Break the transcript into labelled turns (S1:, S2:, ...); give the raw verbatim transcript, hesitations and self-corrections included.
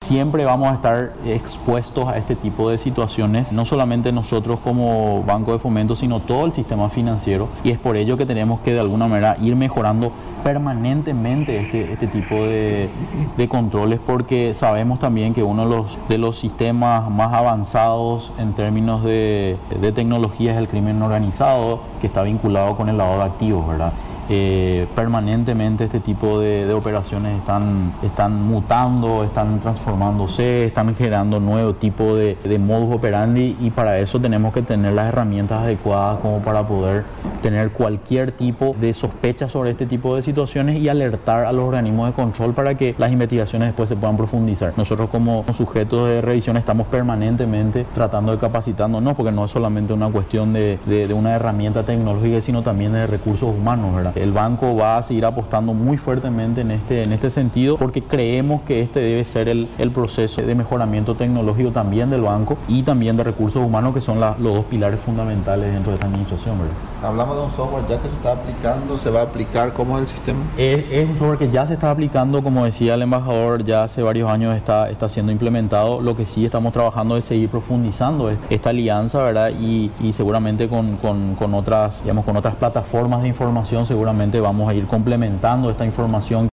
S1: siempre vamos a estar expuestos a este tipo de situaciones, no solamente nosotros como Banco de Fomento, sino todo el sistema financiero, y es por ello que tenemos que de alguna manera ir mejorando permanentemente este, este tipo de, de controles, porque sabemos también que uno de los, de los sistemas más avanzados en términos de, de tecnología es el crimen organizado, que está vinculado con el lavado de activos, ¿verdad? Eh, permanentemente este tipo de, de operaciones están, están mutando, están transformándose, están generando nuevo tipo de, de modus operandi, y para eso tenemos que tener las herramientas adecuadas como para poder tener cualquier tipo de sospecha sobre este tipo de situaciones y alertar a los organismos de control para que las investigaciones después se puedan profundizar. Nosotros como sujetos de revisión estamos permanentemente tratando de capacitarnos, porque no es solamente una cuestión de, de, de una herramienta tecnológica, sino también de recursos humanos, ¿verdad? El banco va a seguir apostando muy fuertemente en este, en este sentido, porque creemos que este debe ser el, el proceso de mejoramiento tecnológico también del banco y también de recursos humanos, que son la, los dos pilares fundamentales dentro de esta administración, ¿verdad?
S2: Hablamos de un software ya que se está aplicando, ¿se va a aplicar? ¿Cómo es el sistema?
S1: Es, es un software que ya se está aplicando, como decía el embajador, ya hace varios años está, está siendo implementado. Lo que sí estamos trabajando es seguir profundizando esta alianza, ¿verdad? Y, y seguramente con, con, con, otras, digamos, con otras plataformas de información seguramente vamos a ir complementando esta información